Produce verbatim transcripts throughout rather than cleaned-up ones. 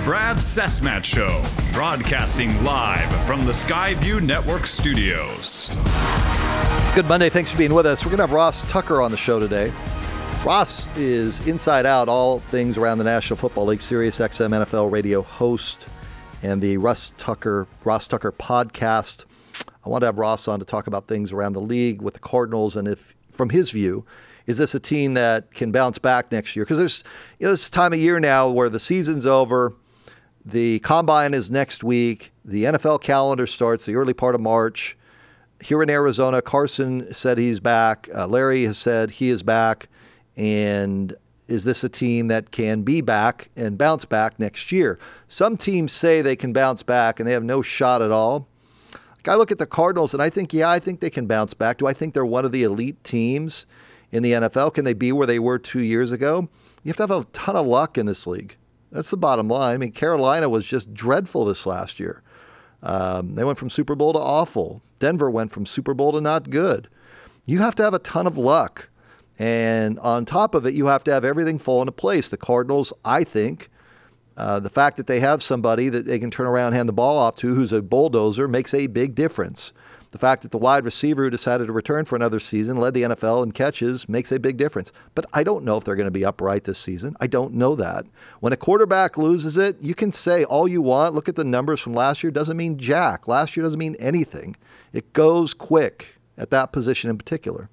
Brad Cessmat Show, broadcasting live from the Skyview Network studios. Good Monday. Thanks for being with us. We're going to have Ross Tucker on the show today. Ross is inside out all things around the National Football League, Sirius X M N F L radio host, and the Russ Tucker, Ross Tucker podcast. I want to have Ross on to talk about things around the league with the Cardinals, and if, from his view, is this a team that can bounce back next year? Because there's, you know, this time of year now where the season's over, the combine is next week, the N F L calendar starts the early part of March. Here in Arizona, Carson said he's back. Uh, Larry has said he is back. And is this a team that can be back and bounce back next year? Some teams say they can bounce back and they have no shot at all. Like I look at the Cardinals and I think, yeah, I think they can bounce back. Do I think they're one of the elite teams in the N F L? Can they be where they were two years ago? You have to have a ton of luck in this league. That's the bottom line. I mean, Carolina was just dreadful this last year. Um, they went from Super Bowl to awful. Denver went from Super Bowl to not good. You have to have a ton of luck. And on top of it, you have to have everything fall into place. The Cardinals, I think, uh, the fact that they have somebody that they can turn around and hand the ball off to who's a bulldozer makes a big difference. The fact that the wide receiver who decided to return for another season, led the N F L in catches, makes a big difference. But I don't know if they're going to be upright this season. I don't know that. When a quarterback loses it, you can say all you want. Look at the numbers from last year. Doesn't mean jack. Last year doesn't mean anything. It goes quick at that position in particular.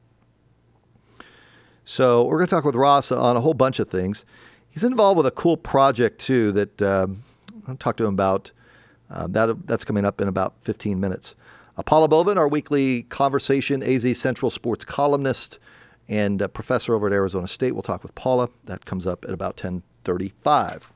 So we're going to talk with Ross on a whole bunch of things. He's involved with a cool project, too, that um, I'll talk to him about. Uh, that That's coming up in about fifteen minutes. Uh, Paula Bovin, our weekly Conversation A Z Central sports columnist and uh, professor over at Arizona State. We'll talk with Paula. That comes up at about ten thirty-five.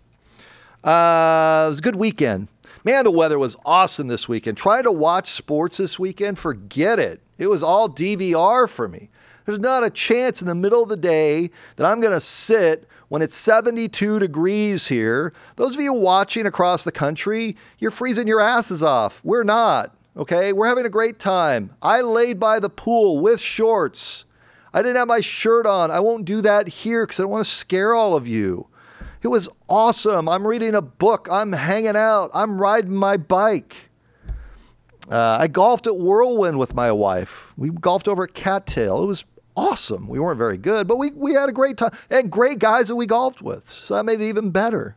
Uh, it was a good weekend. Man, the weather was awesome this weekend. Trying to watch sports this weekend, forget it. It was all D V R for me. There's not a chance in the middle of the day that I'm going to sit when it's seventy-two degrees here. Those of you watching across the country, you're freezing your asses off. We're not, okay? We're having a great time. I laid by the pool with shorts. I didn't have my shirt on. I won't do that here because I don't want to scare all of you. It was awesome. I'm reading a book. I'm hanging out. I'm riding my bike. Uh, I golfed at Whirlwind with my wife. We golfed over at Cattail. It was awesome. We weren't very good, but we, we had a great time. And great guys that we golfed with. So that made it even better.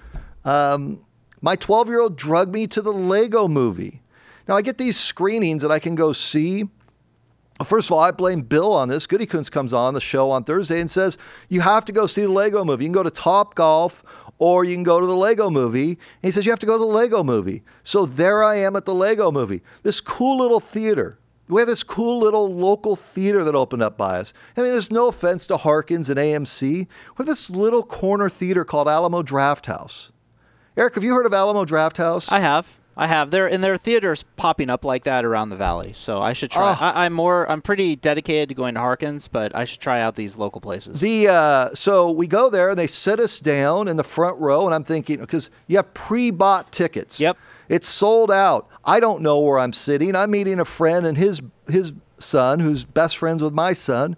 Um, my twelve-year-old drugged me to the Lego movie. Now, I get these screenings that I can go see. First of all, I blame Bill on this. Goody Coons comes on the show on Thursday and says, you have to go see the Lego movie. You can go to Topgolf or you can go to the Lego movie. And he says, you have to go to the Lego movie. So there I am at the Lego movie. This cool little theater. We have this cool little local theater that opened up by us. I mean, there's no offense to Harkins and A M C. We have this little corner theater called Alamo Drafthouse. Eric, have you heard of Alamo Drafthouse? I have. I have. There and there are theaters popping up like that around the valley, so I should try. Oh. I, I'm more. I'm pretty dedicated to going to Harkins, but I should try out these local places. The uh, so we go there and they sit us down in the front row, and I'm thinking because you have pre-bought tickets. Yep. It's sold out. I don't know where I'm sitting. I'm meeting a friend and his his son, who's best friends with my son,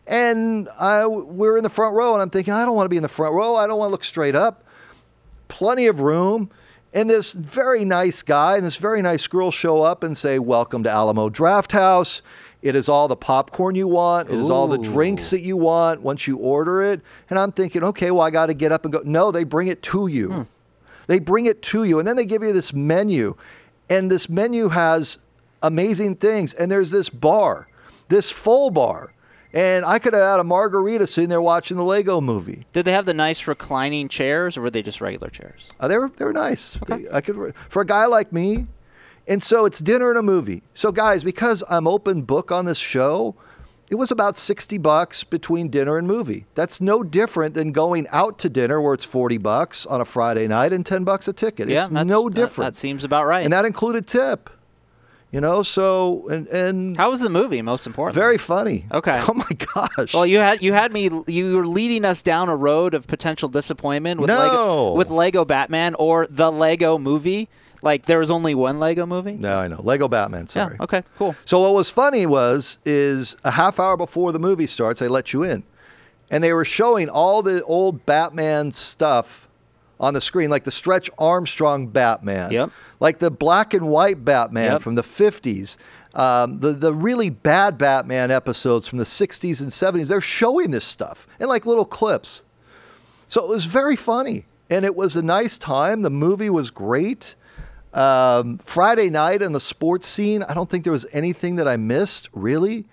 and I we're in the front row, and I'm thinking I don't want to be in the front row. I don't want to look straight up. Plenty of room. And this very nice guy and this very nice girl show up and say, welcome to Alamo Drafthouse. It is all the popcorn you want. It is all the drinks that you want once you order it. And I'm thinking, okay, well, I got to get up and go. No, they bring it to you. Hmm. They bring it to you. And then they give you this menu. And this menu has amazing things. And there's this bar, this full bar. And I could have had a margarita sitting there watching the Lego movie. Did they have the nice reclining chairs, or were they just regular chairs? Uh, they were they were nice. Okay. They, I could for a guy like me, and so it's dinner and a movie. So guys, because I'm open book on this show, it was about sixty bucks between dinner and movie. That's no different than going out to dinner where it's forty bucks on a Friday night and ten bucks a ticket. Yeah, it's that's, no that, different. That seems about right. And that included tip. You know, so and and how was the movie? Most important. Very funny. Okay. Oh my gosh. Well, you had you had me. You were leading us down a road of potential disappointment with no. Lego, with Lego Batman or the Lego Movie. Like there was only one Lego movie. No, I know Lego Batman. Sorry. Yeah. Okay. Cool. So what was funny was is a half hour before the movie starts, they let you in, and they were showing all the old Batman stuff on the screen, like the Stretch Armstrong Batman, Yep. like the black and white Batman Yep. from the fifties, um, the, the really bad Batman episodes from the sixties and seventies. They're showing this stuff in like little clips. So it was very funny, and it was a nice time. The movie was great. Um, Friday night in the sports scene, I don't think there was anything that I missed, really.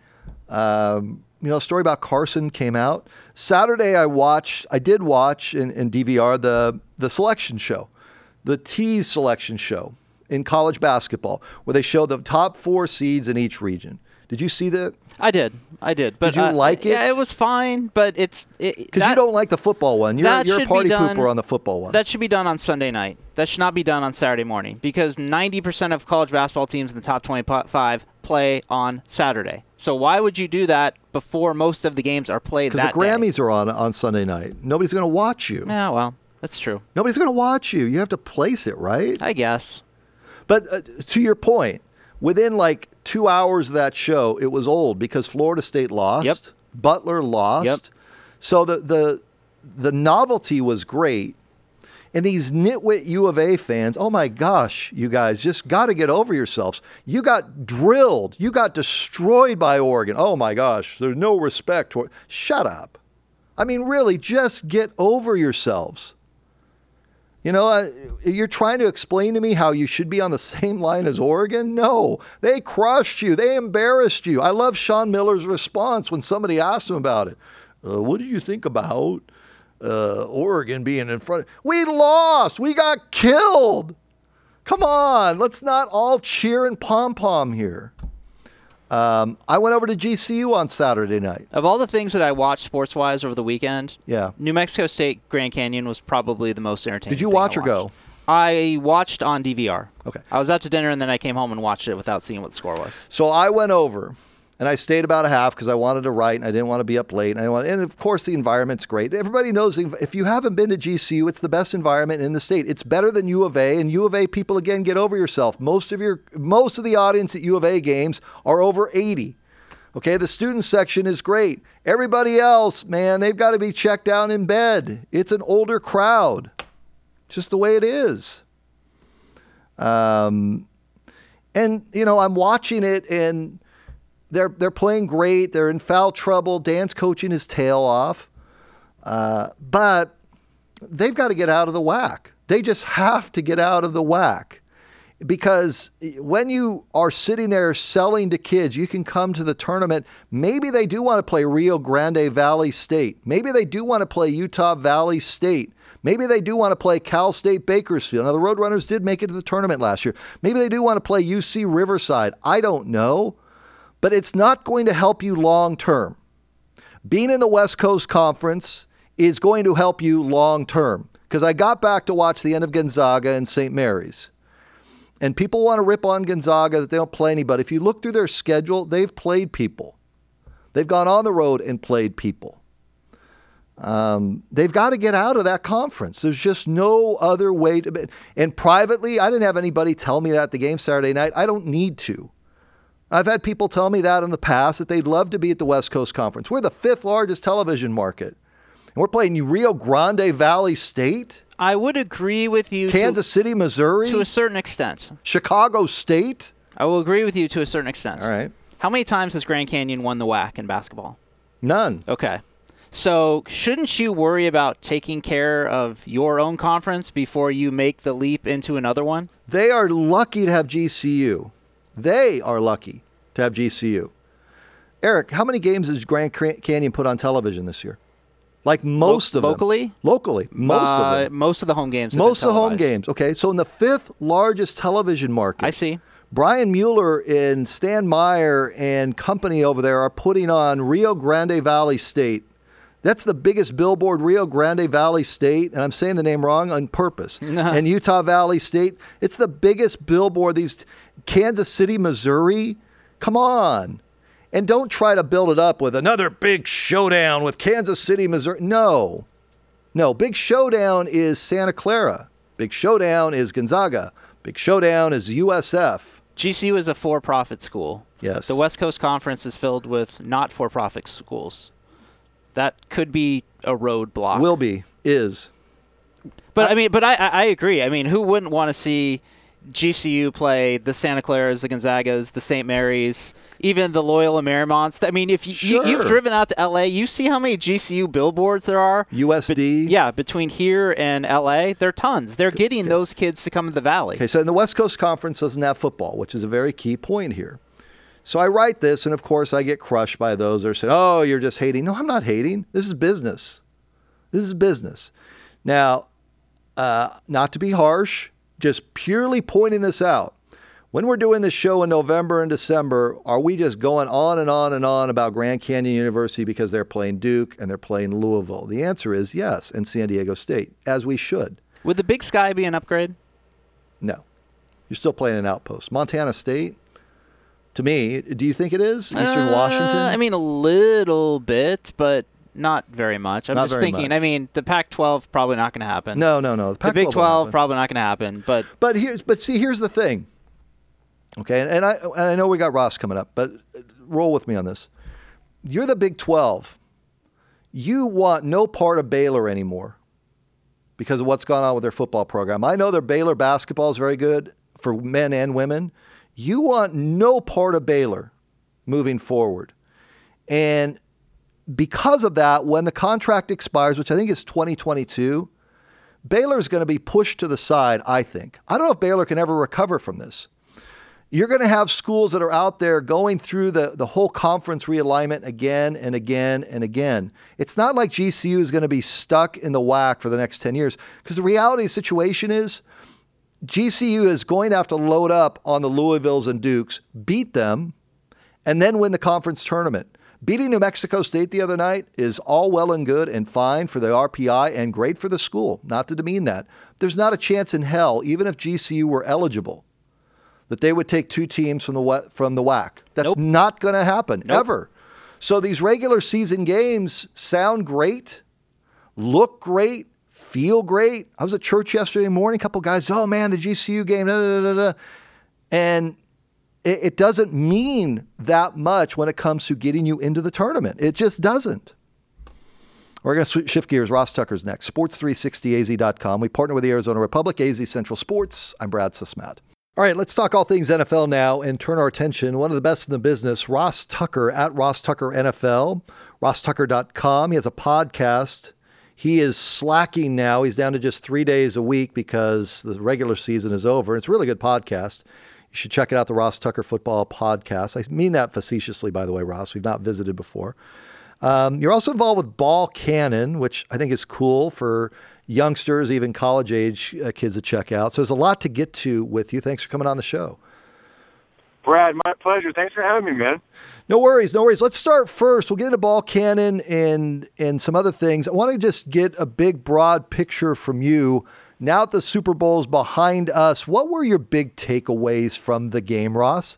Um, you know, a story about Carson came out. Saturday, I watched, I did watch in, in D V R the, the selection show, the Tease selection show in college basketball, where they show the top four seeds in each region. Did you see that? I did. I did. But Did you uh, like it? Yeah, it was fine, but it's it, Because that- you don't like the football one. You're, that you're a should be party done- pooper on the football one. That should be done on Sunday night. That should not be done on Saturday morning because ninety percent of college basketball teams in the top twenty-five play on Saturday. So why would you do that before most of the games are played Because that the Grammys are on on Sunday night. Nobody's going to watch you. day? Yeah, well, that's true. Nobody's going to watch you. You have to place it, right? I guess. But uh, to your point, within like two hours of that show, it was old because Florida State lost. Yep. Butler lost. Yep. So the, the the novelty was great. And these nitwit U of A fans, oh my gosh, you guys just got to get over yourselves. You got drilled. You got destroyed by Oregon. Oh my gosh, there's no respect. Toward... Shut up. I mean, really, just get over yourselves. You know, uh, you're trying to explain to me how you should be on the same line as Oregon? No, they crushed you. They embarrassed you. I love Sean Miller's response when somebody asked him about it. Uh, what did you think about uh, Oregon being in front? We lost. We got killed. Come on. Let's not all cheer and pom-pom here. Um, I went over to G C U on Saturday night. Of all the things that I watched sports-wise over the weekend, Yeah. New Mexico State Grand Canyon was probably the most entertaining. Did you thing watch I or go? watched. I watched on D V R. Okay. I was out to dinner and then I came home and watched it without seeing what the score was. So I went over, and I stayed about a half because I wanted to write, and I didn't want to be up late. And, I want, and of course, the environment's great. Everybody knows if you haven't been to G C U, it's the best environment in the state. It's better than U of A, and U of A people, again, get over yourself. Most of your, most of the audience at U of A games are over eighty. Okay, the student section is great. Everybody else, man, they've got to be checked out in bed. It's an older crowd. Just the way it is. Um, and, you know, I'm watching it, and they're they're playing great. They're in foul trouble. Dan's coaching his tail off. Uh, but they've got to get out of the whack. They just have to get out of the whack. Because when you are sitting there selling to kids, you can come to the tournament. Maybe they do want to play Rio Grande Valley State. Maybe they do want to play Utah Valley State. Maybe they do want to play Cal State Bakersfield. Now, the Roadrunners did make it to the tournament last year. Maybe they do want to play U C Riverside. I don't know. But it's not going to help you long term. Being in the West Coast Conference is going to help you long term. Because I got back to watch the end of Gonzaga and Saint Mary's. And people want to rip on Gonzaga that they don't play anybody. If you look through their schedule, they've played people. They've gone on the road and played people. Um, they've got to get out of that conference. There's just no other way to be. And privately, I didn't have anybody tell me that at the game Saturday night. I don't need to. I've had people tell me that in the past, that they'd love to be at the West Coast Conference. We're the fifth largest television market. And we're playing Rio Grande Valley State. I would agree with you Kansas to, City, Missouri. to a certain extent. Chicago State. I will agree with you to a certain extent. All right. How many times has Grand Canyon won the W A C in basketball? None. Okay. So shouldn't you worry about taking care of your own conference before you make the leap into another one? They are lucky to have G C U. They are lucky to have G C U. Eric, how many games has Grand Canyon put on television this year? Like most Lo- of them. locally? Locally. Most uh, of them. Most of the home games. have Most been of the home televised. games. Okay, so in the fifth largest television market. I see. Brian Mueller and Stan Meyer and company over there are putting on Rio Grande Valley State. That's the biggest billboard, Rio Grande Valley State, and I'm saying the name wrong on purpose. And Utah Valley State, it's the biggest billboard. These Kansas City, Missouri, come on. And don't try to build it up with another big showdown with Kansas City, Missouri. No. No, big showdown is Santa Clara. Big showdown is Gonzaga. Big showdown is U S F. G C U is a for-profit school. Yes. The West Coast Conference is filled with not-for-profit schools. That could be a roadblock. Will be, is. But I mean, but I, I agree. I mean, who wouldn't want to see G C U play the Santa Claras, the Gonzagas, the Saint Mary's, even the Loyola Marymount's? I mean, if you, Sure. you, you've driven out to L A, you see how many G C U billboards there are? U S D? Be, yeah, between here and L A, there are tons. They're getting okay. those kids to come to the Valley. Okay, so in the West Coast Conference doesn't have football, which is a very key point here. So I write this, and of course I get crushed by those that are saying, oh, you're just hating. No, I'm not hating. This is business. This is business. Now, uh, not to be harsh, just purely pointing this out. When we're doing this show in November and December, are we just going on and on and on about Grand Canyon University because they're playing Duke and they're playing Louisville? The answer is yes, and San Diego State, as we should. Would the Big Sky be an upgrade? No. You're still playing an outpost. Montana State, to me, do you think it is? Eastern uh, Washington? I mean, a little bit, but not very much. I'm not just thinking, much. I mean, the Pac twelve probably not going to happen. No, no, no. The, the Big twelve probably not going to happen. But but here's but see, here's the thing. Okay, and, and I and I know we got Ross coming up, but roll with me on this. You're the Big twelve. You want no part of Baylor anymore because of what's gone on with their football program. I know their Baylor basketball is very good for men and women. You want no part of Baylor moving forward. And because of that, when the contract expires, which I think is twenty twenty-two, Baylor is going to be pushed to the side, I think. I don't know if Baylor can ever recover from this. You're going to have schools that are out there going through the, the whole conference realignment again and again and again. It's not like G C U is going to be stuck in the W A C for the next ten years, because the reality of the situation is G C U is going to have to load up on the Louisvilles and Dukes, beat them, and then win the conference tournament. Beating New Mexico State the other night is all well and good and fine for the R P I and great for the school, not to demean that. There's not a chance in hell, even if G C U were eligible, that they would take two teams from the from the W A C. That's nope. not going to happen, nope. ever. So these regular season games sound great, look great, feel great. I was at church yesterday morning, a couple guys, oh man, the G C U game, da, da, da, da. And it, it doesn't mean that much when it comes to getting you into the tournament. It just doesn't. We're going to shift gears. Ross Tucker's next. sports three sixty A Z dot com. We partner with the Arizona Republic, A Z Central Sports. I'm Brad Sismat. All right, let's talk all things N F L now and turn our attention. One of the best in the business, Ross Tucker at Ross Tucker N F L, ross tucker dot com. He has a podcast. He is slacking now. He's down to just three days a week because the regular season is over. It's a really good podcast. You should check it out, the Ross Tucker Football Podcast. I mean that facetiously, by the way, Ross. We've not visited before. Um, you're also involved with Ball Cannon, which I think is cool for youngsters, even college-age uh, kids to check out. So there's a lot to get to with you. Thanks for coming on the show. Brad, my pleasure. Thanks for having me, man. No worries, no worries. Let's start first. We'll get into Ball Cannon and, and some other things. I want to just get a big, broad picture from you. Now that the Super Bowl's behind us, what were your big takeaways from the game, Ross?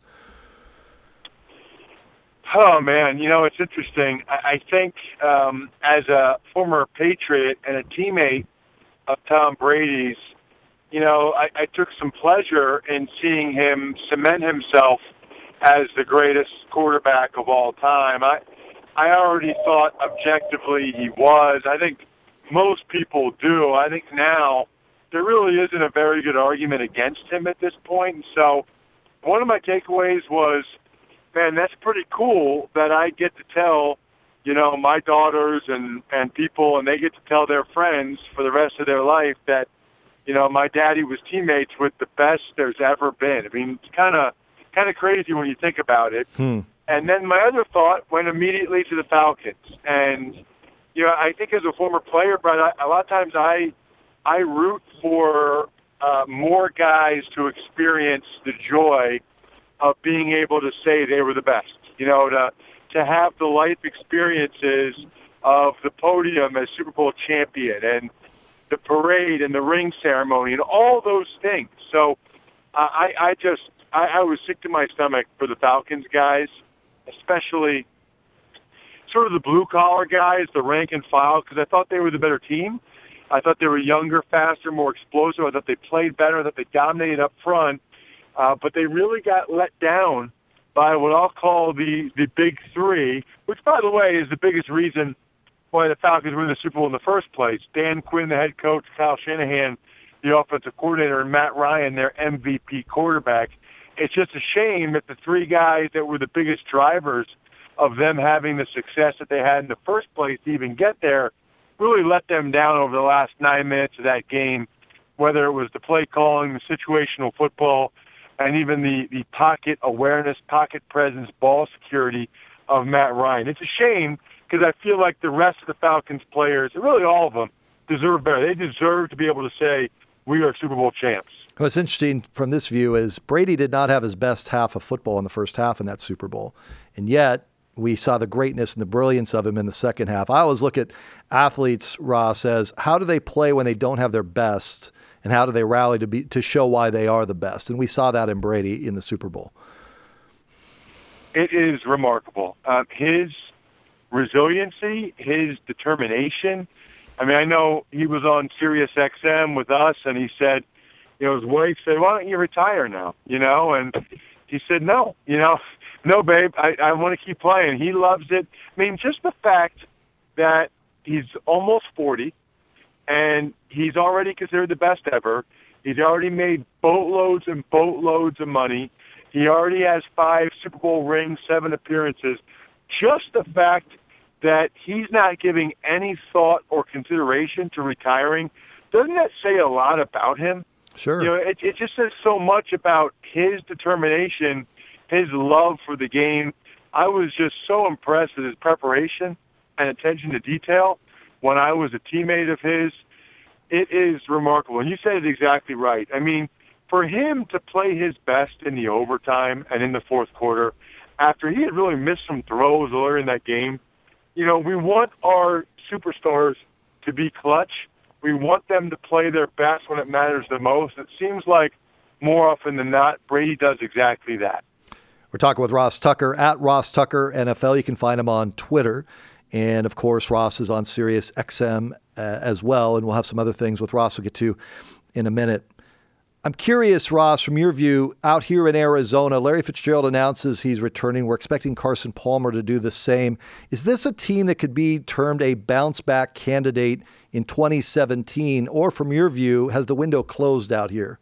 Oh, man, you know, it's interesting. I, I think um, as a former Patriot and a teammate of Tom Brady's, you know, I, I took some pleasure in seeing him cement himself as the greatest quarterback of all time. I I already thought objectively he was. I think most people do. I think now there really isn't a very good argument against him at this point. And so one of my takeaways was, man, that's pretty cool that I get to tell, you know, my daughters and, and people, and they get to tell their friends for the rest of their life that, you know, my daddy was teammates with the best there's ever been. I mean, it's kind of kind of crazy when you think about it. Hmm. And then my other thought went immediately to the Falcons. And, you know, I think as a former player, but I, a lot of times I I root for uh, more guys to experience the joy of being able to say they were the best, you know, to to have the life experiences of the podium as Super Bowl champion and the parade and the ring ceremony and all those things. So uh, I, I just, I, I was sick to my stomach for the Falcons guys, especially sort of the blue-collar guys, the rank and file, because I thought they were the better team. I thought they were younger, faster, more explosive. I thought they played better. I thought they dominated up front. Uh, but they really got let down by what I'll call the, the big three, which, by the way, is the biggest reason why the Falcons were in the Super Bowl in the first place. Dan Quinn, the head coach, Kyle Shanahan, the offensive coordinator, and Matt Ryan, their M V P quarterback. It's just a shame that the three guys that were the biggest drivers of them having the success that they had in the first place to even get there really let them down over the last nine minutes of that game, whether it was the play calling, the situational football, and even the, the pocket awareness, pocket presence, ball security of Matt Ryan. It's a shame because I feel like the rest of the Falcons players, and really all of them, deserve better. They deserve to be able to say, we are Super Bowl champs. What's interesting from this view is Brady did not have his best half of football in the first half in that Super Bowl. And yet we saw the greatness and the brilliance of him in the second half. I always look at athletes, Ross, as how do they play when they don't have their best, and how do they rally to be to show why they are the best? And we saw that in Brady in the Super Bowl. It is remarkable. Uh, his resiliency, his determination. I mean, I know he was on Sirius X M with us, and he said, you know, his wife said, why don't you retire now? You know, and he said, no, you know, no, babe, I, I want to keep playing. He loves it. I mean, just the fact that he's almost forty, and he's already considered the best ever. He's already made boatloads and boatloads of money. He already has five Super Bowl rings, seven appearances. Just the fact that he's not giving any thought or consideration to retiring, doesn't that say a lot about him? Sure. You know, it, it just says so much about his determination, his love for the game. I was just so impressed with his preparation and attention to detail when I was a teammate of his. It is remarkable. And you said it exactly right. I mean, for him to play his best in the overtime and in the fourth quarter, after he had really missed some throws earlier in that game, you know, we want our superstars to be clutch. We want them to play their best when it matters the most. It seems like more often than not, Brady does exactly that. We're talking with Ross Tucker at Ross Tucker N F L. You can find him on Twitter. And, of course, Ross is on Sirius X M uh, as well. And we'll have some other things with Ross we'll get to in a minute. I'm curious, Ross, from your view, out here in Arizona, Larry Fitzgerald announces he's returning. We're expecting Carson Palmer to do the same. Is this a team that could be termed a bounce-back candidate in twenty seventeen? Or, from your view, has the window closed out here?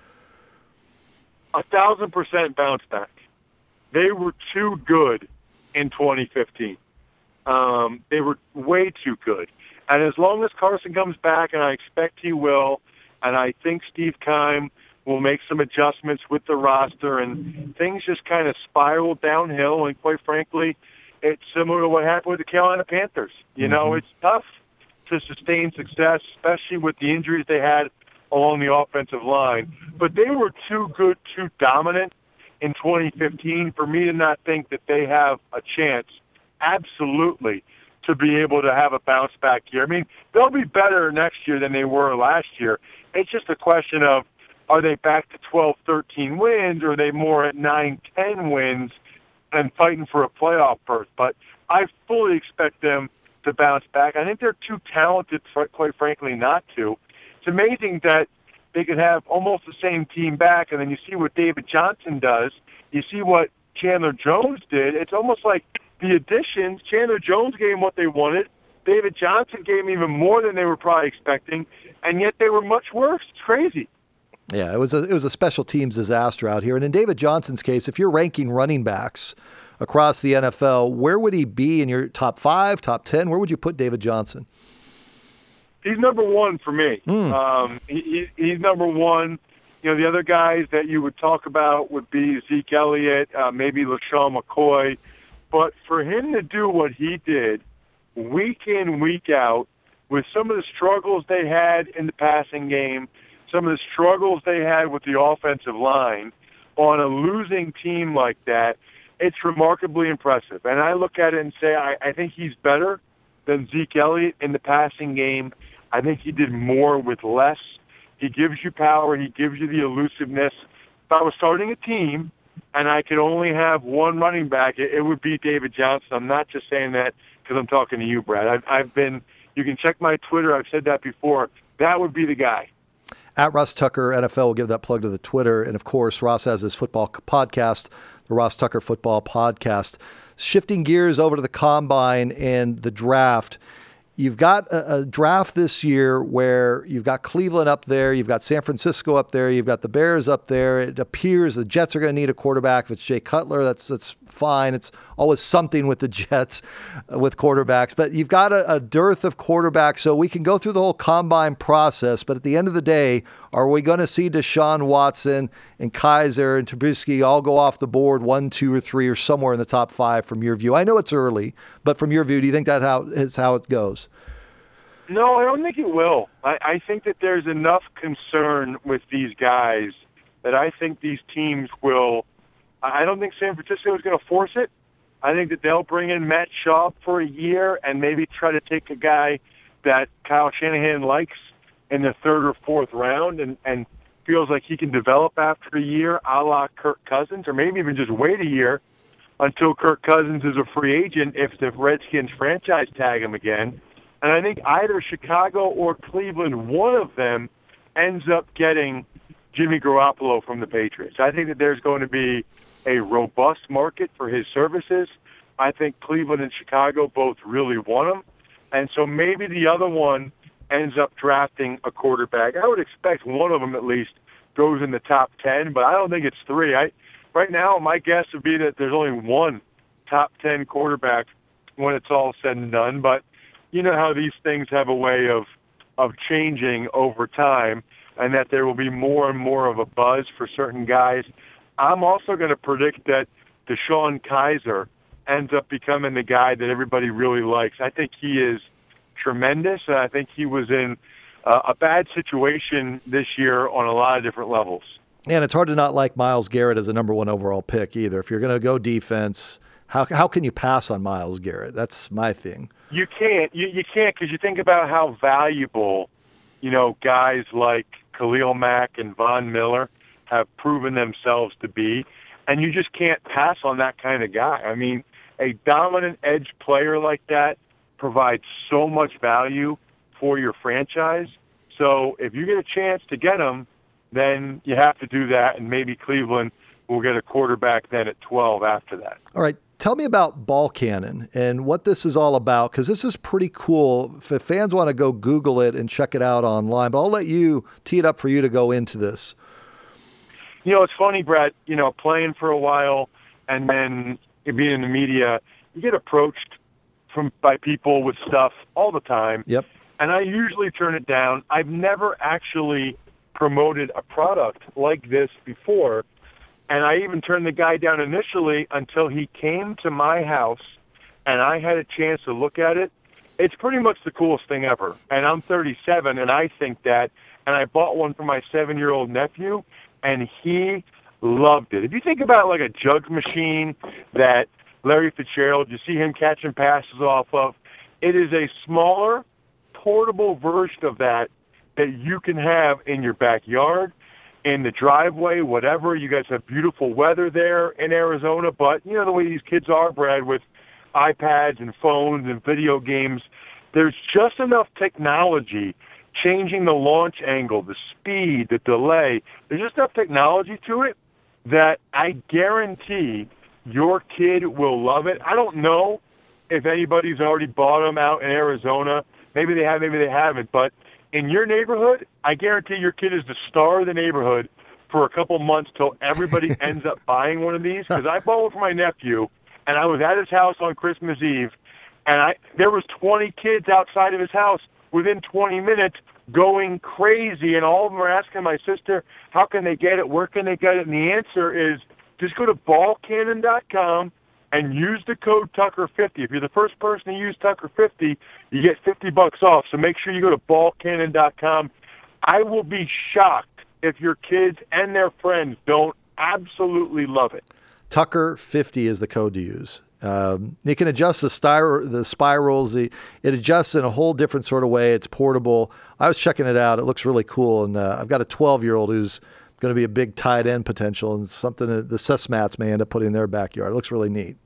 A thousand percent bounce back. They were too good in twenty fifteen. Um, they were way too good. And as long as Carson comes back, and I expect he will, and I think Steve Keim will make some adjustments with the roster, and things just kind of spiral downhill. And quite frankly, it's similar to what happened with the Carolina Panthers. You mm-hmm. know, it's tough to sustain success, especially with the injuries they had along the offensive line. But they were too good, too dominant in twenty fifteen for me to not think that they have a chance, absolutely, to be able to have a bounce-back year. I mean, they'll be better next year than they were last year. It's just a question of, are they back to twelve, thirteen wins, or are they more at nine, ten wins and fighting for a playoff berth? But I fully expect them to bounce back. I think they're too talented, quite frankly, not to. It's amazing that they could have almost the same team back, and then you see what David Johnson does. You see what Chandler Jones did. It's almost like the additions, Chandler Jones gave them what they wanted. David Johnson gave them even more than they were probably expecting, and yet they were much worse. It's crazy. Yeah, it was a it was a special teams disaster out here. And in David Johnson's case, if you're ranking running backs across the N F L, where would he be in your top five, top ten? Where would you put David Johnson? He's number one for me. Mm. Um, he, he's number one. You know, the other guys that you would talk about would be Zeke Elliott, uh, maybe LaShawn McCoy. But for him to do what he did week in, week out, with some of the struggles they had in the passing game, some of the struggles they had with the offensive line on a losing team like that, it's remarkably impressive. And I look at it and say, I, I think he's better than Zeke Elliott in the passing game. I think he did more with less. He gives you power. He gives you the elusiveness. If I was starting a team and I could only have one running back, it, it would be David Johnson. I'm not just saying that because I'm talking to you, Brad. I've, I've been, you can check my Twitter. I've said that before. That would be the guy. At Ross Tucker N F L, we'll give that plug to the Twitter. And, of course, Ross has his football podcast, the Ross Tucker Football Podcast. Shifting gears over to the Combine and the draft, you've got a, a draft this year where you've got Cleveland up there, you've got San Francisco up there, you've got the Bears up there. It appears the Jets are going to need a quarterback. If it's Jay Cutler, that's that's fine. It's always something with the Jets uh, with quarterbacks. But you've got a, a dearth of quarterbacks, so we can go through the whole combine process. But at the end of the day, are we going to see Deshaun Watson and Kaiser and Trubisky all go off the board one, two, or three, or somewhere in the top five from your view? I know it's early, but from your view, do you think that how is how it goes? No, I don't think it will. I, I think that there's enough concern with these guys that I think these teams will. I don't think San Francisco is going to force it. I think that they'll bring in Matt Schaub for a year and maybe try to take a guy that Kyle Shanahan likes in the third or fourth round and, and feels like he can develop after a year, a la Kirk Cousins, or maybe even just wait a year until Kirk Cousins is a free agent if the Redskins franchise tag him again. And I think either Chicago or Cleveland, one of them, ends up getting Jimmy Garoppolo from the Patriots. I think that there's going to be a robust market for his services. I think Cleveland and Chicago both really want him. And so maybe the other one ends up drafting a quarterback. I would expect one of them at least goes in the top ten, but I don't think it's three. I right now, my guess would be that there's only one top ten quarterback when it's all said and done. But you know how these things have a way of of changing over time, and that there will be more and more of a buzz for certain guys. I'm also going to predict that DeShone Kizer ends up becoming the guy that everybody really likes. I think he is tremendous, and I think he was in uh, a bad situation this year on a lot of different levels. And it's hard to not like Myles Garrett as a number one overall pick either. If you're going to go defense, how how can you pass on Myles Garrett? That's my thing. You can't. You, you can't because you think about how valuable, you know, guys like Khalil Mack and Von Miller have proven themselves to be, and you just can't pass on that kind of guy. I mean, a dominant edge player like that provides so much value for your franchise. So if you get a chance to get him, then you have to do that, and maybe Cleveland will get a quarterback then at twelve after that. All right. Tell me about Ball Cannon and what this is all about, because this is pretty cool. If fans want to go Google it and check it out online, but I'll let you tee it up for you to go into this. You know, it's funny, Brett, you know, playing for a while and then being in the media, you get approached from by people with stuff all the time. Yep. And I usually turn it down. I've never actually promoted a product like this before. And I even turned the guy down initially until he came to my house and I had a chance to look at it. It's pretty much the coolest thing ever. And I'm thirty-seven, and I think that. And I bought one for my seven-year-old nephew, and he loved it. If you think about like a jug machine that Larry Fitzgerald, you see him catching passes off of, it is a smaller, portable version of that that you can have in your backyard, in the driveway, whatever. You guys have beautiful weather there in Arizona, but you know the way these kids are, Brad, with iPads and phones and video games, there's just enough technology changing the launch angle, the speed, the delay. There's just enough technology to it that I guarantee your kid will love it. I don't know if anybody's already bought them out in Arizona. Maybe they have, maybe they haven't, but in your neighborhood, I guarantee your kid is the star of the neighborhood for a couple months till everybody ends up buying one of these. Because I bought one for my nephew, and I was at his house on Christmas Eve, and I there was twenty kids outside of his house within twenty minutes going crazy, and all of them are asking my sister, how can they get it, where can they get it? And the answer is just go to ball cannon dot com and use the code Tucker fifty. If you're the first person to use Tucker fifty, you get fifty bucks off. So make sure you go to ball cannon dot com. I will be shocked if your kids and their friends don't absolutely love it. Tucker fifty is the code to use. Um, you can adjust the, styro, the spirals. The, it adjusts in a whole different sort of way. It's portable. I was checking it out. It looks really cool. And uh, I've got a twelve-year-old who's going to be a big tight end potential, and something that the Sesmats may end up putting in their backyard. It looks really neat.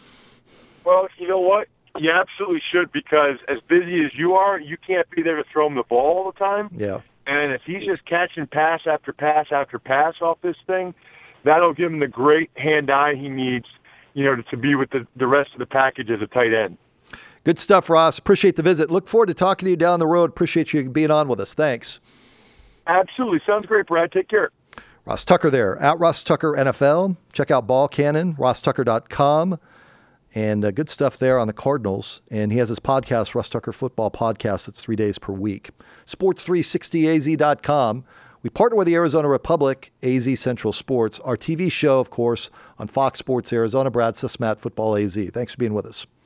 Well, you know what? You absolutely should, because as busy as you are, you can't be there to throw him the ball all the time. Yeah. And if he's just catching pass after pass after pass off this thing, that'll give him the great hand-eye he needs, you know, to, to be with the, the rest of the package as a tight end. Good stuff, Ross. Appreciate the visit. Look forward to talking to you down the road. Appreciate you being on with us. Thanks. Absolutely. Sounds great, Brad. Take care. Ross Tucker there, at Ross Tucker N F L. Check out Ball Cannon, ross tucker dot com. And uh, good stuff there on the Cardinals. And he has his podcast, Ross Tucker Football Podcast. It's three days per week. sports three sixty a z dot com. We partner with the Arizona Republic, A Z Central Sports. Our T V show, of course, on Fox Sports Arizona. Brad Sismat, Football A Z. Thanks for being with us.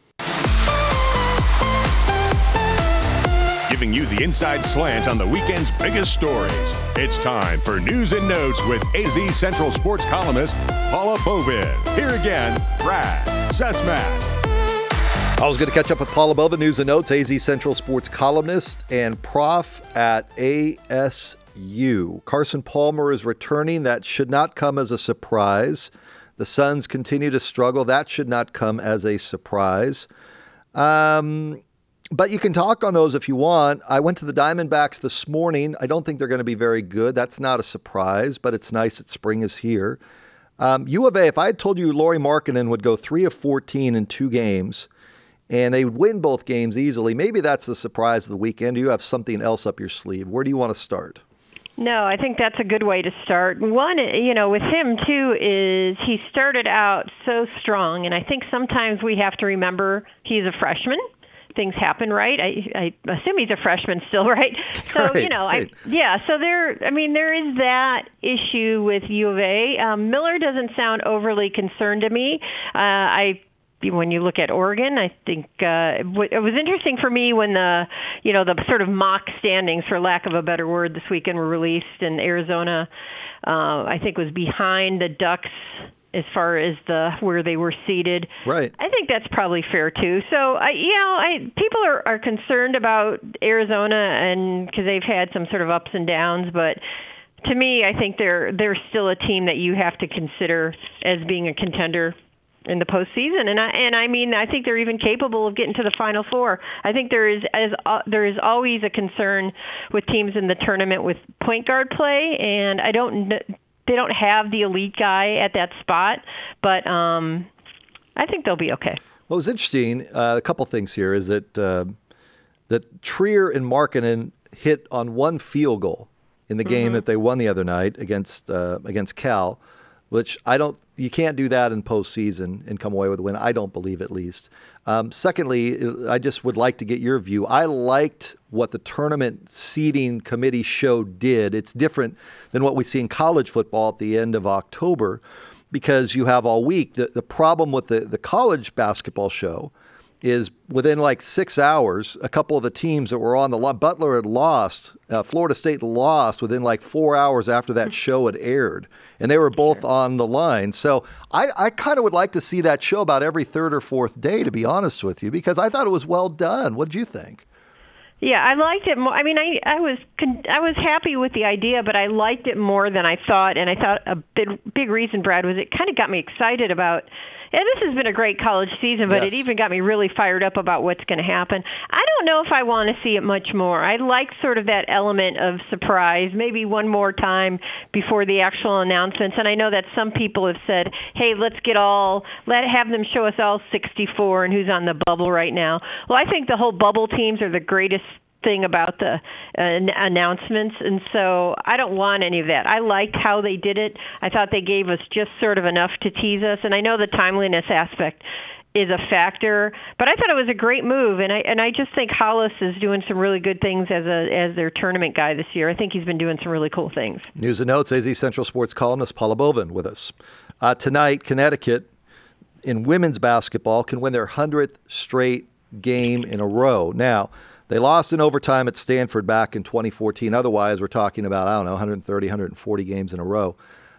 Giving you the inside slant on the weekend's biggest stories. It's time for News and Notes with A Z Central Sports columnist Paula Bovin. Here again, Brad Sismat. I was going to catch up with Paula Bovin, News and Notes, A Z Central Sports columnist and prof at A S U. Carson Palmer is returning. That should not come as a surprise. The Suns continue to struggle. That should not come as a surprise. Um... But you can talk on those if you want. I went to the Diamondbacks this morning. I don't think they're going to be very good. That's not a surprise, but it's nice that spring is here. Um, U of A, if I had told you Lauri Markkanen would go three of fourteen in two games and they would win both games easily, maybe that's the surprise of the weekend. Do you have something else up your sleeve? Where do you want to start? No, I think that's a good way to start. One, you know, with him, too, is he started out so strong, and I think sometimes we have to remember he's a freshman. Things happen, right? I, I assume he's a freshman still, right? So, right, you know, right. I yeah, so there, I mean, there is that issue with U of A. Um, Miller doesn't sound overly concerned to me. Uh, I when you look at Oregon, I think uh, it was interesting for me when the, you know, the sort of mock standings, for lack of a better word, this weekend were released, and Arizona, uh, I think, was behind the Ducks as far as the where they were seated. Right. I think that's probably fair too. So I, you know, I people are, are concerned about Arizona, and because they've had some sort of ups and downs, but to me, I think they're they're still a team that you have to consider as being a contender in the postseason. And I and I mean, I think they're even capable of getting to the Final Four. I think there is as uh, there is always a concern with teams in the tournament with point guard play, and I don't. They don't have the elite guy at that spot, but um, I think they'll be okay. What was interesting, uh, a couple things here, is that uh, that Trier and Markkanen hit on one field goal in the game mm-hmm. that they won the other night against uh, against Cal, which I don't. You can't do that in postseason and come away with a win. I don't believe, at least. Um, secondly, I just would like to get your view. I liked what the tournament seeding committee show did. It's different than what we see in college football at the end of October because you have all week. The, the problem with the, the college basketball show is within like six hours, a couple of the teams that were on the line, Butler had lost, uh, Florida State lost within like four hours after that show had aired. And they were both sure. on the line. So I, I kind of would like to see that show about every third or fourth day, to be honest with you, because I thought it was well done. What did you think? Yeah, I liked it more. I mean, I I was con- I was happy with the idea, but I liked it more than I thought. And I thought a big big reason, Brad, was it kind of got me excited about. And this has been a great college season, but yes. it even got me really fired up about what's going to happen. I don't know if I want to see it much more. I like sort of that element of surprise, maybe one more time before the actual announcements. And I know that some people have said, hey, let's get all, let have them show us all sixty-four and who's on the bubble right now. Well, I think the whole bubble teams are the greatest thing about the uh, announcements, and so I don't want any of that. I liked how they did it. I thought they gave us just sort of enough to tease us, and I know the timeliness aspect is a factor, but I thought it was a great move, and I and I just think Hollis is doing some really good things as a as their tournament guy this year. I think he's been doing some really cool things. News and Notes, A Z Central Sports columnist Paula Bovin with us. Uh, tonight, Connecticut in women's basketball can win their hundredth straight game in a row. Now, they lost in overtime at Stanford back in twenty fourteen. Otherwise, we're talking about, I don't know, one thirty, one forty games in a row.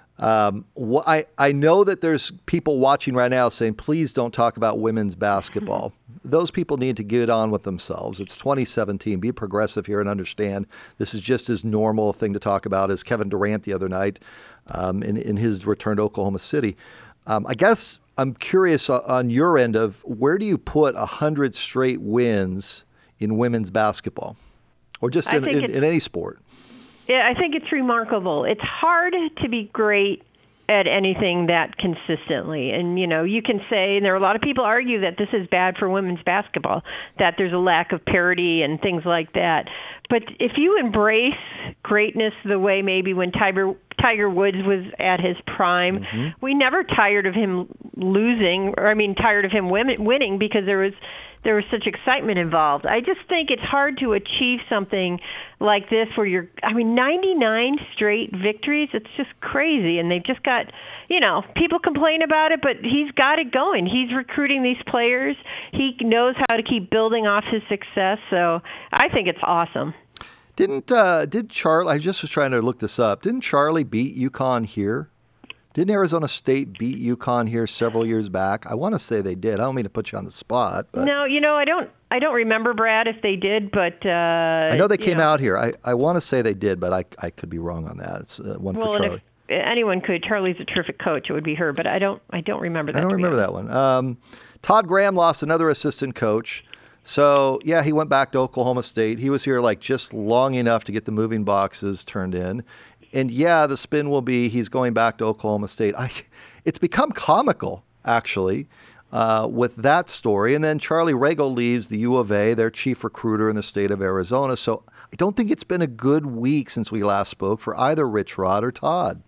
Um, wh- I, I know that there's people watching right now saying, please don't talk about women's basketball. Those people need to get on with themselves. It's twenty seventeen. Be progressive here and understand this is just as normal a thing to talk about as Kevin Durant the other night um, in, in his return to Oklahoma City. Um, I guess I'm curious on your end of where do you put one hundred straight wins in women's basketball, or just in, in, in any sport? Yeah, I think it's remarkable. It's hard to be great at anything that consistently. And, you know, you can say, and there are a lot of people argue that this is bad for women's basketball, that there's a lack of parity and things like that. But if you embrace greatness the way maybe when Tiger Tiger Woods was at his prime, mm-hmm. we never tired of him losing, or I mean tired of him winning because there was there was such excitement involved. I just think it's hard to achieve something like this where you're, I mean, ninety-nine straight victories. It's just crazy. And they've just got, you know, people complain about it, but he's got it going. He's recruiting these players. He knows how to keep building off his success. So I think it's awesome. Didn't, uh, did Charlie, I just was trying to look this up. Didn't Charlie beat UConn here? Didn't Arizona State beat UConn here several years back? I want to say they did. I don't mean to put you on the spot. But no, you know, I don't I don't remember, Brad, if they did, but... Uh, I know they came know. out here. I, I want to say they did, but I I could be wrong on that. It's uh, one well, for Charlie. If anyone could. Charlie's a terrific coach. It would be her, but I don't I don't remember that. I don't remember that one. Um, Todd Graham lost another assistant coach. So, yeah, he went back to Oklahoma State. He was here like just long enough to get the moving boxes turned in. And, yeah, the spin will be he's going back to Oklahoma State. I, it's become comical, actually, uh, with that story. And then Charlie Ragle leaves the U of A, their chief recruiter in the state of Arizona. So I don't think it's been a good week since we last spoke for either Rich Rod or Todd.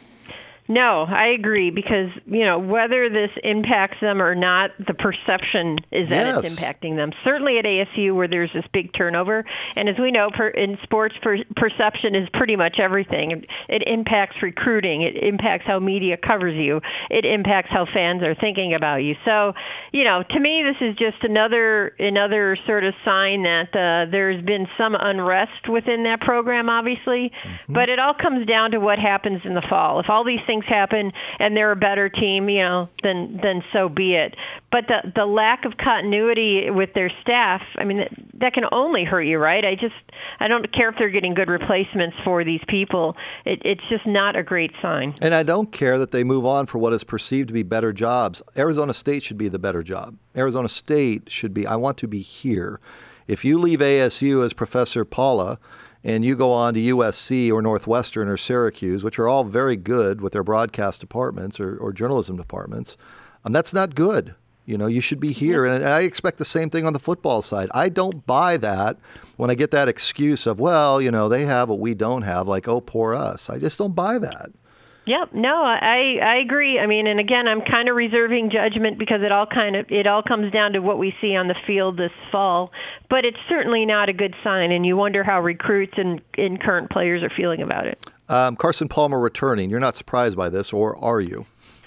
No, I agree, because, you know, whether this impacts them or not, the perception is that yes. it's impacting them. Certainly at A S U, where there's this big turnover. And as we know, per, in sports, per, perception is pretty much everything. It, it impacts recruiting. It impacts how media covers you. It impacts how fans are thinking about you. So, you know, to me, this is just another another sort of sign that uh, there's been some unrest within that program, obviously. Mm-hmm. But it all comes down to what happens in the fall. If all these things happen and they're a better team, you know, then then so be it. But the the lack of continuity with their staff, I mean, that, that can only hurt you, right? I just I don't care if they're getting good replacements for these people. It, it's just not a great sign. And I don't care that they move on for what is perceived to be better jobs. Arizona State should be the better job. Arizona State should be, I want to be here. If you leave A S U as Professor Paula and you go on to U S C or Northwestern or Syracuse, which are all very good with their broadcast departments or, or journalism departments, um, that's not good. You know, you should be here. And I expect the same thing on the football side. I don't buy that when I get that excuse of, well, you know, they have what we don't have, like, oh, poor us. I just don't buy that. Yep. No, I I agree. I mean, and again, I'm kind of reserving judgment because it all kind of it all comes down to what we see on the field this fall. But it's certainly not a good sign, and you wonder how recruits and, and current players are feeling about it. Um, Carson Palmer returning. You're not surprised by this, or are you?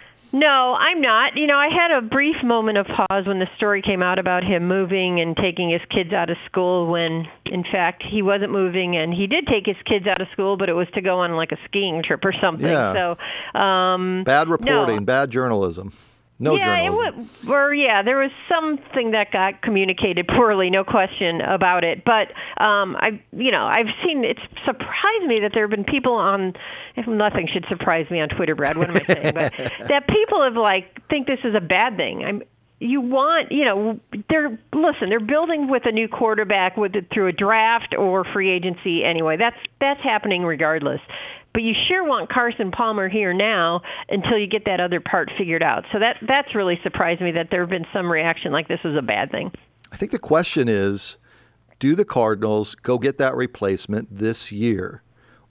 No, I'm not. You know, I had a brief moment of pause when the story came out about him moving and taking his kids out of school when, in fact, he wasn't moving, and he did take his kids out of school, but it was to go on like a skiing trip or something. Yeah. So, um, bad reporting, no. bad journalism. No yeah, journalism. It was, or yeah, there was something that got communicated poorly, no question about it. But um, I, you know, I've seen. It's surprised me that there have been people on. Nothing should surprise me on Twitter, Brad. What am I saying? But that people have like think this is a bad thing. I'm. You want, you know, they're listen. They're building with a new quarterback with through a draft or free agency anyway. That's that's happening regardless. But you sure want Carson Palmer here now until you get that other part figured out. So that that's really surprised me that there have been some reaction like this is a bad thing. I think the question is, do the Cardinals go get that replacement this year?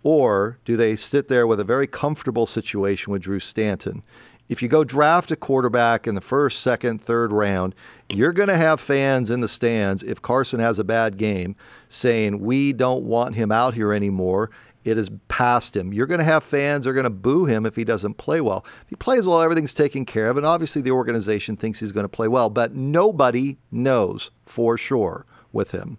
Or do they sit there with a very comfortable situation with Drew Stanton? If you go draft a quarterback in the first, second, third round, you're going to have fans in the stands if Carson has a bad game saying, we don't want him out here anymore. It is past him. You're going to have fans that are going to boo him if he doesn't play well. If he plays well, everything's taken care of, and obviously the organization thinks he's going to play well, but nobody knows for sure with him.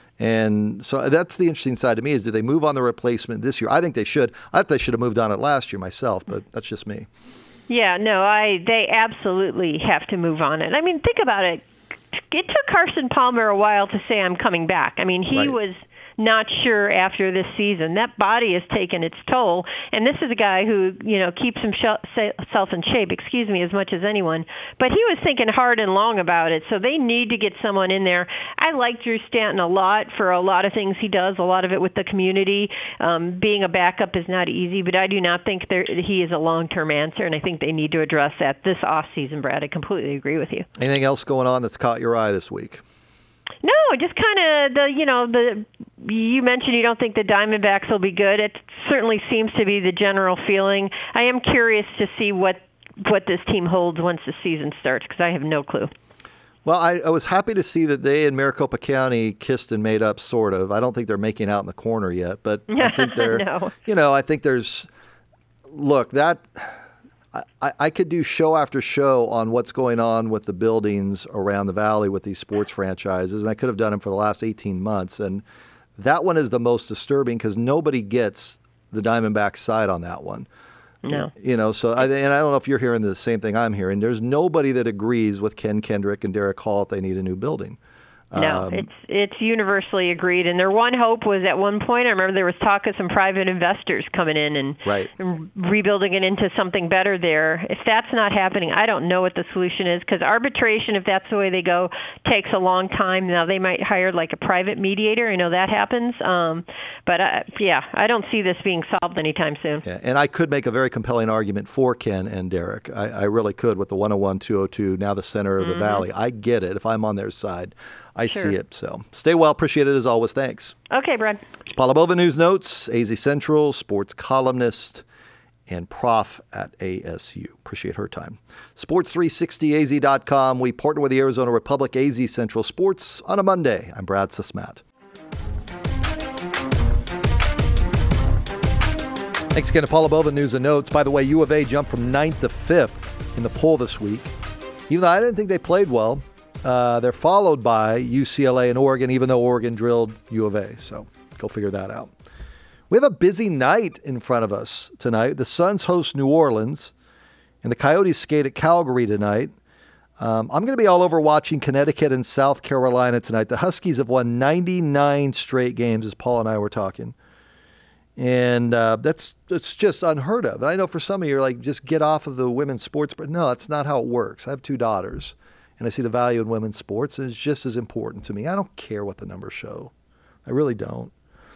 And so that's the interesting side to me is, do they move on the replacement this year? I think they should. I thought they should have moved on it last year myself, but that's just me. Yeah, no, I they absolutely have to move on it. I mean, think about it. It took Carson Palmer a while to say I'm coming back. I mean, he Right. was not sure after this season. That body has taken its toll, and this is a guy who, you know, keeps himself in shape, excuse me, as much as anyone. But he was thinking hard and long about it, so they need to get someone in there. I like Drew Stanton a lot for a lot of things he does, a lot of it with the community. Um, being a backup is not easy, but I do not think there, he is a long-term answer, and I think they need to address that this offseason, Brad. I completely agree with you. Anything else going on that's caught your eye this week? No, just kind of the, you know, the you mentioned you don't think the Diamondbacks will be good. It certainly seems to be the general feeling. I am curious to see what what this team holds once the season starts, because I have no clue. Well, I, I was happy to see that they in Maricopa County kissed and made up, sort of. I don't think they're making out in the corner yet, but I think they're, no. you know, I think there's, look, that, I, I could do show after show on what's going on with the buildings around the valley with these sports franchises, and I could have done them for the last eighteen months. And that one is the most disturbing because nobody gets the Diamondbacks side on that one. No. You know, so, I, and I don't know if you're hearing the same thing I'm hearing. There's nobody that agrees with Ken Kendrick and Derek Hall if they need a new building. No, Um, it's it's universally agreed. And their one hope was at one point, I remember there was talk of some private investors coming in and, Right. and rebuilding it into something better there. If that's not happening, I don't know what the solution is, because arbitration, if that's the way they go, takes a long time. Now, they might hire like a private mediator. I know that happens. Um, but, uh, yeah, I don't see this being solved anytime soon. Yeah, and I could make a very compelling argument for Ken and Derek. I, I really could with the one oh one, two oh two, now the center of the Mm-hmm. valley. I get it if I'm on their side. I Sure. see it. So stay well. Appreciate it as always. Thanks. Okay, Brad. It's Paula Bova, News Notes, A Z Central, sports columnist, and prof at A S U. Appreciate her time. sports three sixty A Z dot com. We partner with the Arizona Republic, A Z Central Sports on a Monday. I'm Brad Sismat. Thanks again to Paula Bova, News and Notes. By the way, U of A jumped from ninth to fifth in the poll this week. Even though I didn't think they played well, uh, they're followed by U C L A and Oregon, even though Oregon drilled U of A. So go figure that out. We have a busy night in front of us tonight. The Suns host New Orleans, and the Coyotes skate at Calgary tonight. Um, I'm going to be all over watching Connecticut and South Carolina tonight. The Huskies have won ninety-nine straight games, as Paul and I were talking. And uh, that's that's just unheard of. And I know for some of you, you're like, just get off of the women's sports. But no, that's not how it works. I have two daughters, and I see the value in women's sports, and it's just as important to me. I don't care what the numbers show. I really don't.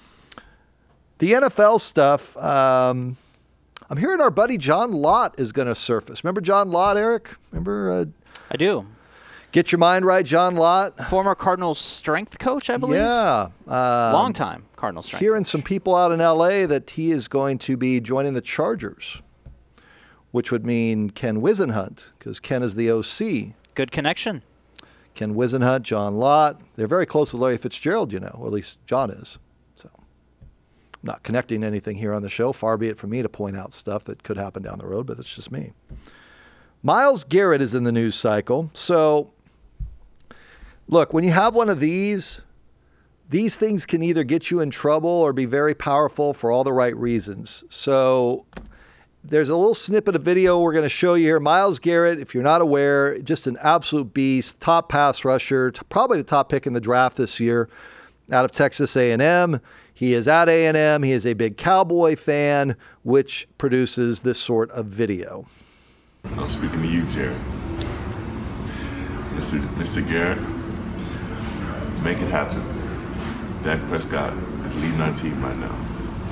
The N F L stuff, um, I'm hearing our buddy John Lott is going to surface. Remember John Lott, Eric? Remember? Uh, I do. Get your mind right, John Lott. Former Cardinals strength coach, I believe. Yeah. Um, Long time Cardinals strength Hearing coach. some people out in L A that he is going to be joining the Chargers, which would mean Ken Wisenhunt, because Ken is the O C. Good connection. Ken Wisenhunt, John Lott. They're very close with Larry Fitzgerald, you know, or at least John is. So I'm not connecting anything here on the show. Far be it from me to point out stuff that could happen down the road, but it's just me. Myles Garrett is in the news cycle. So, look, when you have one of these, these things can either get you in trouble or be very powerful for all the right reasons. So there's a little snippet of video we're going to show you here. Myles Garrett, if you're not aware, just an absolute beast, top pass rusher, probably the top pick in the draft this year out of Texas A and M. He is at A and M. He is a big Cowboy fan, which produces this sort of video. I'm speaking to you, Jared. Mister Mister Garrett, make it happen. Dak Prescott is leading our team right now.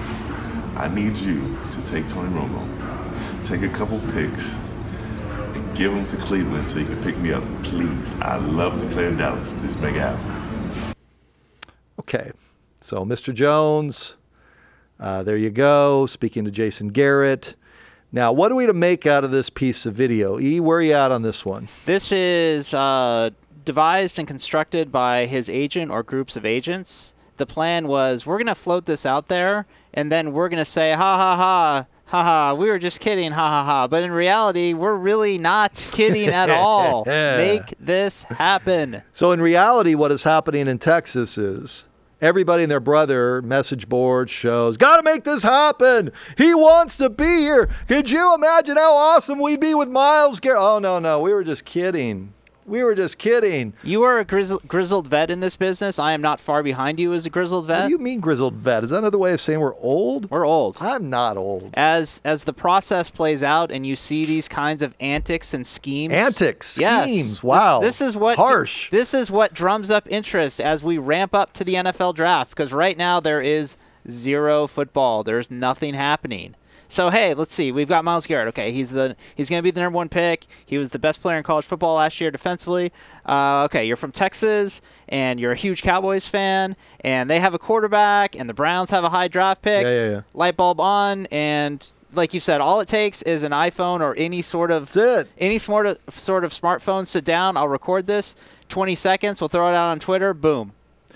I need you to take Tony Romo, take a couple picks, and give them to Cleveland so you can pick me up. Please. I love to play in Dallas. Just make it happen. Okay. So, Mister Jones, uh, there you go, speaking to Jason Garrett. Now, what are we to make out of this piece of video? E, where are you at on this one? This is uh, devised and constructed by his agent or groups of agents. The plan was, we're going to float this out there, and then we're going to say, ha, ha, ha, ha, ha, we were just kidding, ha, ha, ha. But in reality, we're really not kidding at all. Make this happen. So, in reality, what is happening in Texas is everybody and their brother, message boards, shows, got to make this happen. He wants to be here. Could you imagine how awesome we'd be with Myles Garrett? Oh, no, no, we were just kidding. We were just kidding. You are a grizzle, grizzled vet in this business. I am not far behind you as a grizzled vet. What do you mean grizzled vet? Is that another way of saying we're old? We're old. I'm not old. As as the process plays out and you see these kinds of antics and schemes. Antics, yes, schemes. Wow. This, this is what harsh. This is what drums up interest as we ramp up to the N F L draft, because right now there is zero football. There's nothing happening. So, hey, let's see. We've got Myles Garrett. Okay, he's the he's going to be the number one pick. He was the best player in college football last year defensively. Uh, okay, you're from Texas, and you're a huge Cowboys fan, and they have a quarterback, and the Browns have a high draft pick. Yeah, yeah, yeah. Light bulb on, and like you said, all it takes is an iPhone or any sort of That's it. any sort of sort of smartphone. Sit down. I'll record this. twenty seconds. We'll throw it out on Twitter. Boom.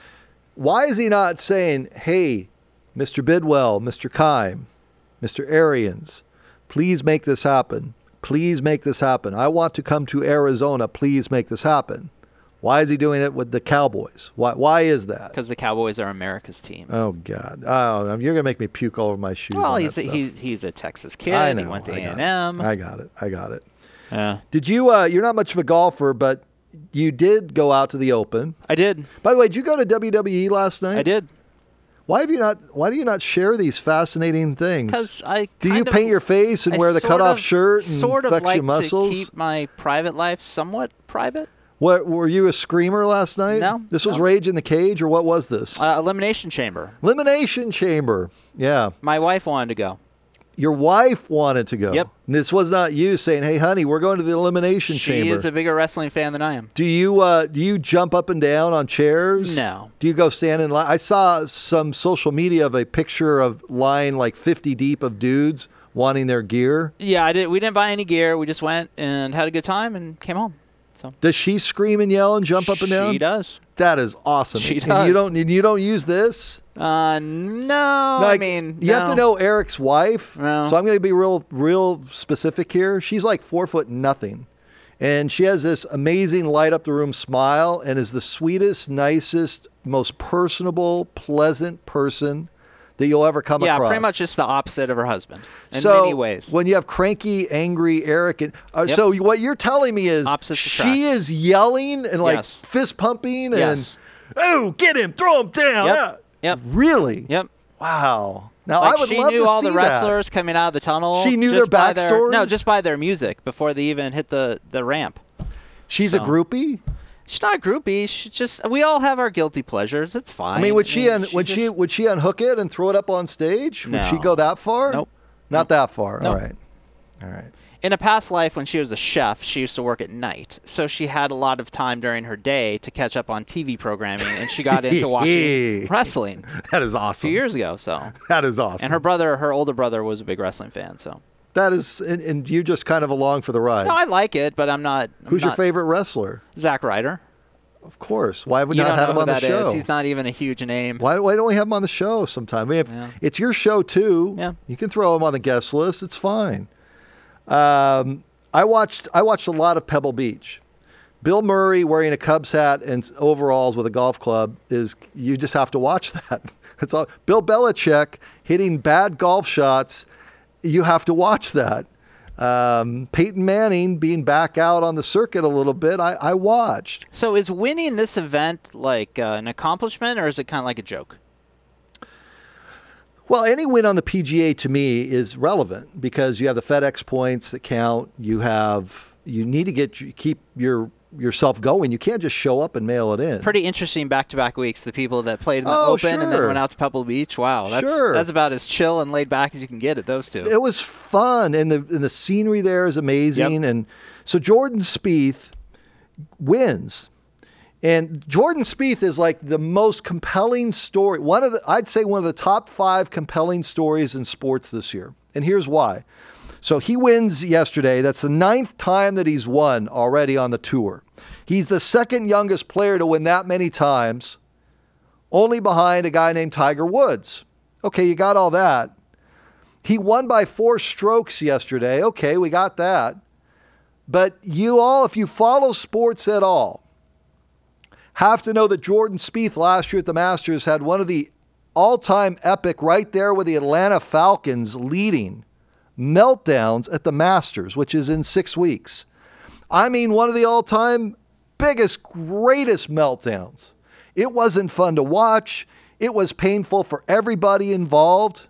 Why is he not saying, hey, Mister Bidwell, Mister Kime, Mister Arians, please make this happen. Please make this happen. I want to come to Arizona. Please make this happen. Why is he doing it with the Cowboys? Why Why is that? Because the Cowboys are America's team. Oh, God. Oh, you're going to make me puke all over my shoes. Well, on he's that a, stuff. he's he's a Texas kid. I know, He went to I A got and it. M. I got it. I got it. Yeah, Did you, uh, you're not much of a golfer, but you did go out to the Open. I did. By the way, did you go to W W E last night? I did. Why have you not? Why do you not share these fascinating things? Because I do you kind of- paint your face and I wear the sort cutoff of- shirt and sort of flex like your muscles? to keep my private life somewhat private. What were you a screamer last night? No, This was no. Rage in the Cage, or what was this? Uh, Elimination Chamber. Elimination Chamber. Yeah, My wife wanted to go. your wife wanted to go. Yep. And this was not you saying, "Hey, honey, we're going to the Elimination She Chamber." is a bigger wrestling fan than I am. do you uh, do you jump up and down on chairs? No. Do you go stand in line? I saw some social media of a picture of line like fifty deep of dudes wanting their gear. Yeah, I did. We didn't buy any gear. We just went and had a good time and came home. So Does she scream and yell and jump up and down? She does. That is awesome. She And does. you don't and you don't use this? Uh, no. Like, I mean, you have to no. know Eric's wife. No. So I'm going to be real, real specific here. She's like four foot nothing, and she has this amazing light up the room smile, and is the sweetest, nicest, most personable, pleasant person that you'll ever come Yeah, across. pretty much just the opposite of her husband in so many ways. when you have cranky, angry Eric, and uh, Yep. so what you're telling me is Opposites she attract. is yelling and like Yes. fist pumping Yes. and oh, get him, throw him down. Yep. Yeah. Yep. Really? Yep. Wow. Now Like I would she love knew to all see the wrestlers that. coming out of the tunnel. She knew just their by No, backstories? just by their music before they even hit the, the ramp. She's a So. groupie. She's not a groupie. She's just we all have our guilty pleasures. It's fine. I mean, would she un- she would she just- would she unhook it and throw it up on stage? Would she No. go that far? Nope. Not that far. Nope. All right. All right. In a past life, when she was a chef, she used to work at night, so she had a lot of time during her day to catch up on T V programming, and she got into watching wrestling That is two awesome. years ago. So, That is awesome. and her brother, her older brother, was a big wrestling fan. So, that is, and, and you just kind of along for the ride. no, I like it, but I'm not. I'm Who's your not- favorite wrestler? Zack Ryder. Of course. Why have we You not don't had know him who on the that show? is. He's not even a huge name. Why, why don't we have him on the show sometime? We have, Yeah. It's your show too. Yeah. You can throw him on the guest list. It's fine. Um, I watched I watched a lot of Pebble Beach. Bill Murray wearing a Cubs hat and overalls with a golf club is you just have to watch that. It's all Bill Belichick hitting bad golf shots. You have to watch that. Um, Peyton Manning being back out on the circuit a little bit. I, I watched. So, is winning this event like uh, an accomplishment, or is it kind of like a joke? Well, any win on the P G A to me is relevant because you have the FedEx points that count. You have you need to get keep your yourself going. You can't just show up and mail it in. Pretty interesting back-to-back weeks. The people that played in the Oh, Open and then sure. went out to Pebble Beach. Wow, that's Sure. that's about as chill and laid back as you can get at those two. It was fun, and the and the scenery there is amazing. Yep. And so Jordan Spieth wins, and Jordan Spieth is like the most compelling story. One of the I'd say one of the top five compelling stories in sports this year, and here's why. So he wins yesterday. That's the ninth time that he's won already on the tour. He's the second youngest player to win that many times, only behind a guy named Tiger Woods. Okay, you got all that. He won by four strokes yesterday. Okay, we got that. But you all, if you follow sports at all, have to know that Jordan Spieth last year at the Masters had one of the all-time epic, right there with the Atlanta Falcons leading, meltdowns at the Masters, which is in six weeks. I mean, one of the all-time biggest, greatest meltdowns. It wasn't fun to watch. It was painful for everybody involved.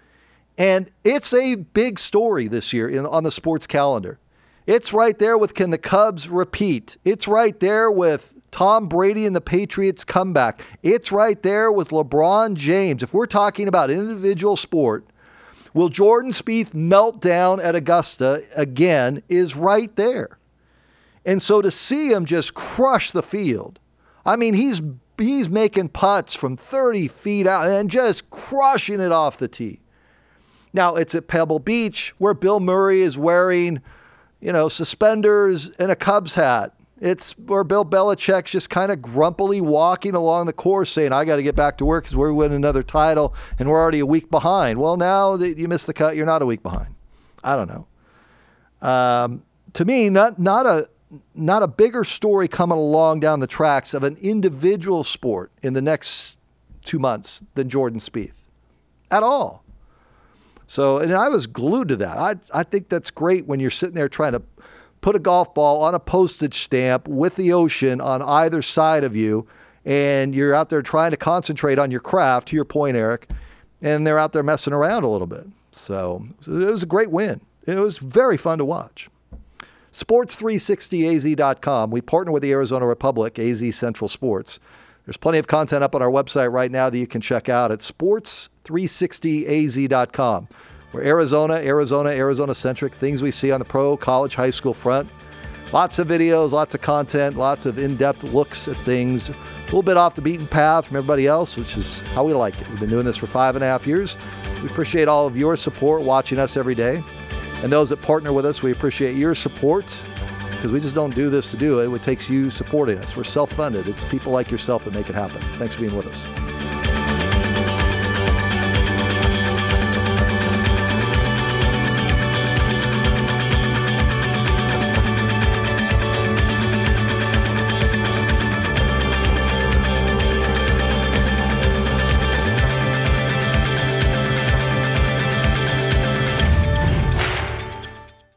And it's a big story this year in, on the sports calendar. It's right there with can the Cubs repeat? It's right there with Tom Brady and the Patriots comeback. It's right there with LeBron James. If we're talking about individual sport, will Jordan Spieth melt down at Augusta again is right there. And so to see him just crush the field, I mean, he's he's making putts from thirty feet out and just crushing it off the tee. Now, it's at Pebble Beach where Bill Murray is wearing, you know, suspenders and a Cubs hat. It's where Bill Belichick's just kind of grumpily walking along the course saying, I got to get back to work because we're winning another title and we're already a week behind. Well, now that you missed the cut, you're not a week behind. I don't know. Um, to me, not not a not a bigger story coming along down the tracks of an individual sport in the next two months than Jordan Spieth at all. So, and I was glued to that. I I think that's great when you're sitting there trying to put a golf ball on a postage stamp with the ocean on either side of you, and you're out there trying to concentrate on your craft, to your point, Eric, and they're out there messing around a little bit. So, so it was a great win. It was very fun to watch. sports three sixty A Z dot com. We partner with the Arizona Republic, A Z Central Sports. There's plenty of content up on our website right now that you can check out at sports three sixty A Z dot com. We're Arizona, Arizona, Arizona-centric, things we see on the pro, college, high school front. Lots of videos, lots of content, lots of in-depth looks at things. A little bit off the beaten path from everybody else, which is how we like it. We've been doing this for five and a half years. We appreciate all of your support watching us every day. And those that partner with us, we appreciate your support because we just don't do this to do it. It takes you supporting us. We're self-funded. It's people like yourself that make it happen. Thanks for being with us.